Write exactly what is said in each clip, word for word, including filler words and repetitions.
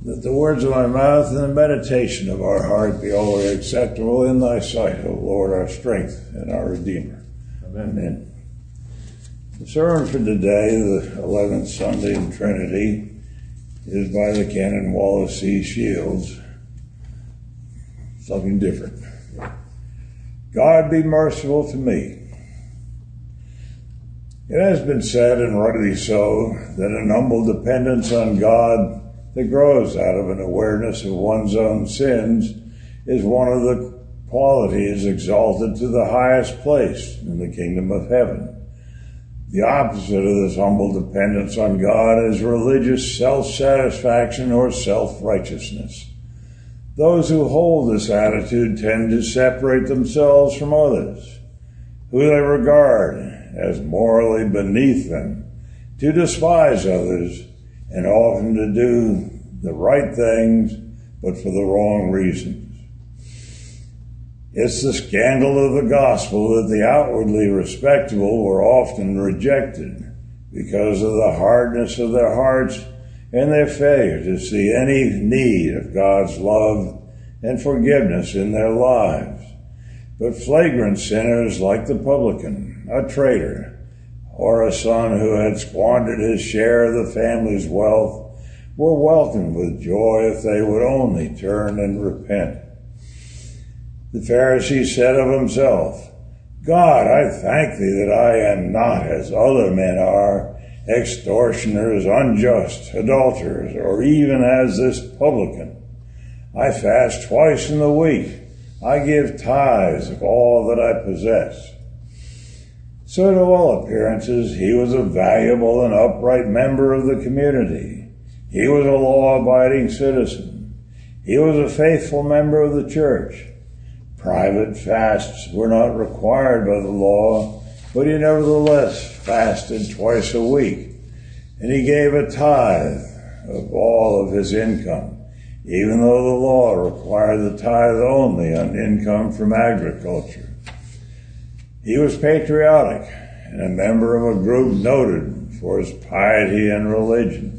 that the words of my mouth and the meditation of our heart be always acceptable in thy sight, O Lord, our strength and our Redeemer. Amen. Amen. The sermon for today, the eleventh Sunday in Trinity, is by the Canon Wallace C. Shields. Something different. God be merciful to me. It has been said, and rightly so, that an humble dependence on God that grows out of an awareness of one's own sins is one of the qualities exalted to the highest place in the kingdom of heaven. The opposite of this humble dependence on God is religious self-satisfaction or self-righteousness. Those who hold this attitude tend to separate themselves from others, who they regard as morally beneath them, to despise others, and often to do the right things, but for the wrong reasons. It's the scandal of the gospel that the outwardly respectable were often rejected because of the hardness of their hearts and their failure to see any need of God's love and forgiveness in their lives. But flagrant sinners like the publican, a traitor, or a son who had squandered his share of the family's wealth were welcomed with joy if they would only turn and repent. The Pharisee said of himself, God, I thank thee that I am not as other men are, extortioners, unjust, adulterers, or even as this publican. I fast twice in the week. I give tithes of all that I possess. So to all appearances, he was a valuable and upright member of the community. He was a law-abiding citizen. He was a faithful member of the church. Private fasts were not required by the law, but he nevertheless fasted twice a week, and he gave a tithe of all of his income, even though the law required the tithe only on income from agriculture. He was patriotic and a member of a group noted for his piety and religion.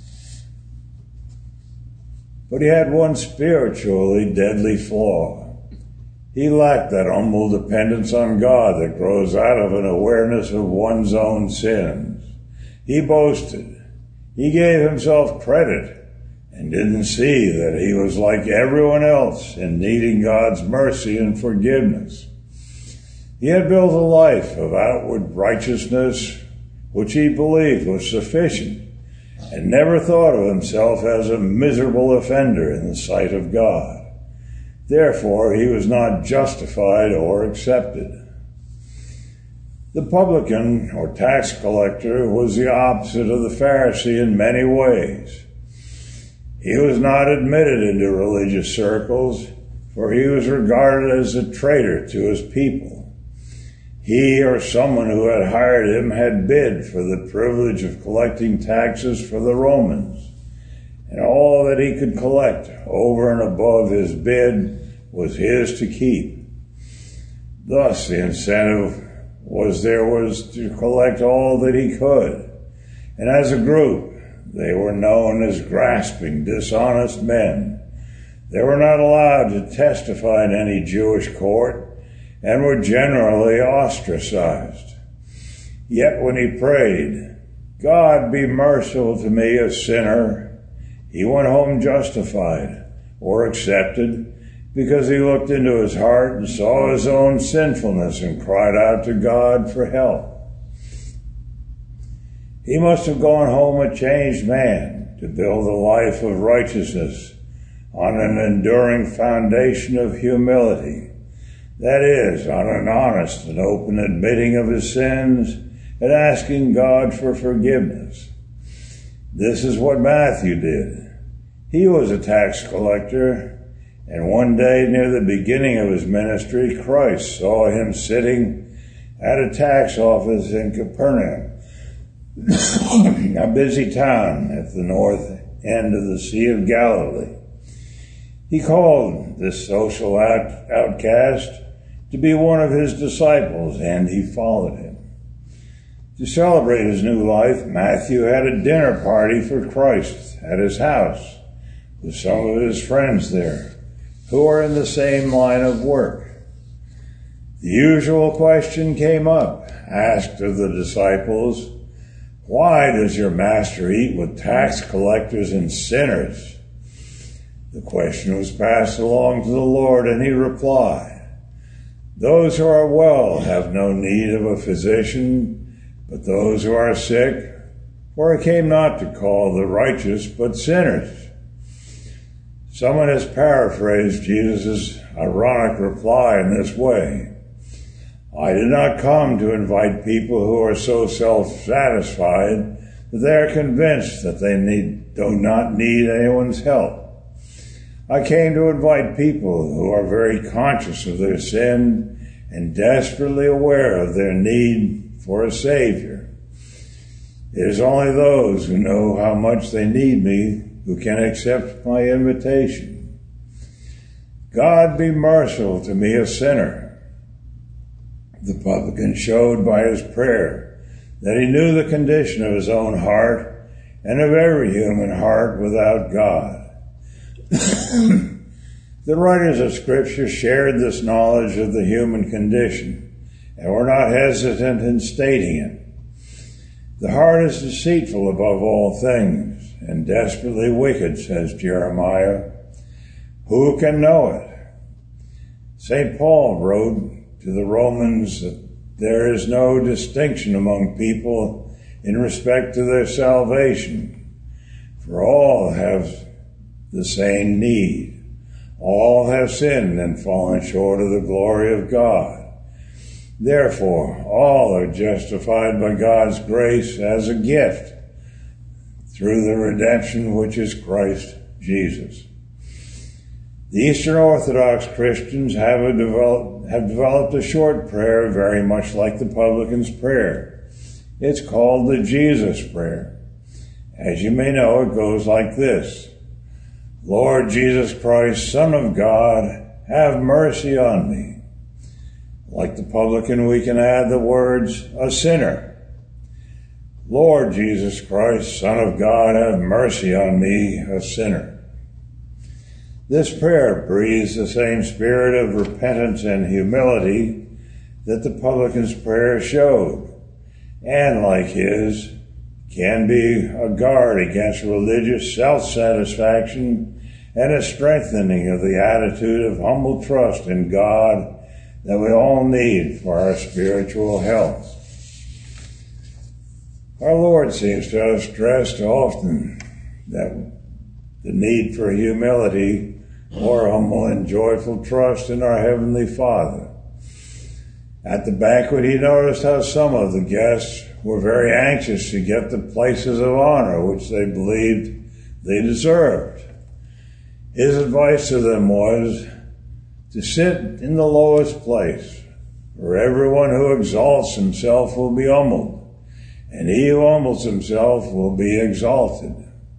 But he had one spiritually deadly flaw. He lacked that humble dependence on God that grows out of an awareness of one's own sins. He boasted. He gave himself credit and didn't see that he was like everyone else in needing God's mercy and forgiveness. He had built a life of outward righteousness, which he believed was sufficient, and never thought of himself as a miserable offender in the sight of God. Therefore, he was not justified or accepted. The publican, or tax collector, was the opposite of the Pharisee in many ways. He was not admitted into religious circles, for he was regarded as a traitor to his people. He or someone who had hired him had bid for the privilege of collecting taxes for the Romans, and all that he could collect over and above his bid was his to keep. Thus the incentive was there was to collect all that he could, and as a group they were known as grasping, dishonest men. They were not allowed to testify in any Jewish court, and were generally ostracized. Yet when he prayed, God be merciful to me, a sinner, he went home justified or accepted because he looked into his heart and saw his own sinfulness and cried out to God for help. He must have gone home a changed man to build a life of righteousness on an enduring foundation of humility. That is, on an honest and open admitting of his sins and asking God for forgiveness. This is what Matthew did. He was a tax collector, and one day near the beginning of his ministry, Christ saw him sitting at a tax office in Capernaum, a busy town at the north end of the Sea of Galilee. He called this social out- outcast to be one of his disciples, and he followed him. To celebrate his new life, Matthew had a dinner party for Christ at his house, with some of his friends there who are in the same line of work. The usual question came up, asked of the disciples, "Why does your master eat with tax collectors and sinners?" The question was passed along to the Lord, and he replied, "Those who are well have no need of a physician, but those who are sick, for I came not to call the righteous, but sinners." Someone has paraphrased Jesus' ironic reply in this way: "I did not come to invite people who are so self-satisfied that they are convinced that they need, do not need anyone's help. I came to invite people who are very conscious of their sin and desperately aware of their need for a Savior. It is only those who know how much they need me who can accept my invitation. God be merciful to me, a sinner." The publican showed by his prayer that he knew the condition of his own heart and of every human heart without God. The writers of Scripture shared this knowledge of the human condition and were not hesitant in stating it. "The heart is deceitful above all things and desperately wicked," says Jeremiah. "Who can know it?" Saint Paul wrote to the Romans that there is no distinction among people in respect to their salvation, for all have the same need. All have sinned and fallen short of the glory of God. Therefore, all are justified by God's grace as a gift through the redemption which is Christ Jesus. The Eastern Orthodox Christians have, a develop, have developed a short prayer very much like the publican's prayer. It's called the Jesus Prayer. As you may know, it goes like this: "Lord Jesus Christ, Son of God, have mercy on me." Like the publican, we can add the words, "a sinner." "Lord Jesus Christ, Son of God, have mercy on me, a sinner." This prayer breathes the same spirit of repentance and humility that the publican's prayer showed, and like his, can be a guard against religious self-satisfaction and a strengthening of the attitude of humble trust in God that we all need for our spiritual health. Our Lord seems to have stressed often that the need for humility or humble and joyful trust in our Heavenly Father. At the banquet, he noticed how some of the guests were very anxious to get the places of honor which they believed they deserved. His advice to them was to sit in the lowest place, for everyone who exalts himself will be humbled, and he who humbles himself will be exalted.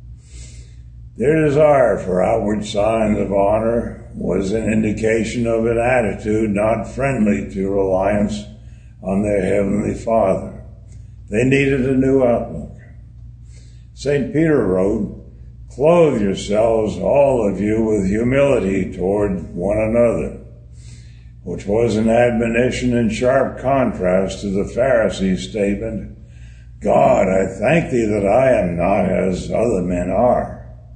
Their desire for outward signs of honor was an indication of an attitude not friendly to reliance on their Heavenly Father. They needed a new outlook. Saint Peter wrote, "Clothe yourselves, all of you, with humility toward one another," which was an admonition in sharp contrast to the Pharisees' statement, "God, I thank thee that I am not as other men are."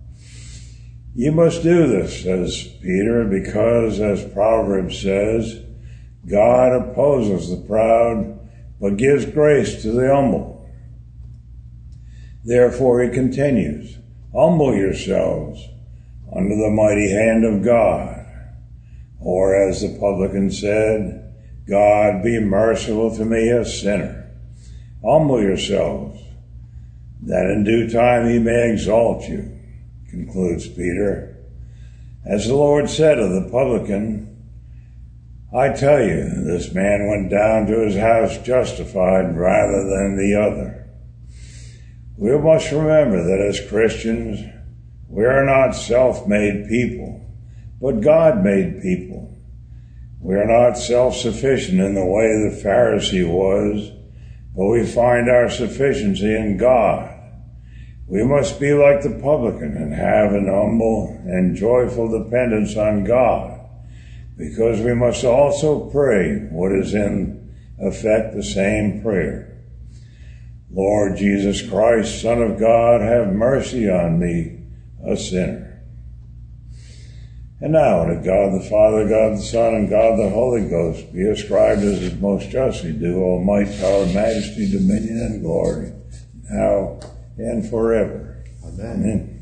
You must do this, says Peter, because, as Proverbs says, God opposes the proud, but gives grace to the humble. Therefore, he continues, "Humble yourselves under the mighty hand of God." Or, as the publican said, "God be merciful to me, a sinner." Humble yourselves, that in due time he may exalt you, concludes Peter. As the Lord said of the publican, "I tell you, this man went down to his house justified rather than the other." We must remember that as Christians, we are not self-made people, but God-made people. We are not self-sufficient in the way the Pharisee was, but we find our sufficiency in God. We must be like the publican and have an humble and joyful dependence on God, because we must also pray what is in effect the same prayer. Lord Jesus Christ, Son of God, have mercy on me, a sinner. And now to God the Father, God the Son, and God the Holy Ghost be ascribed as is most justly due, all might, power, majesty, dominion, and glory, now and forever. Amen. Amen.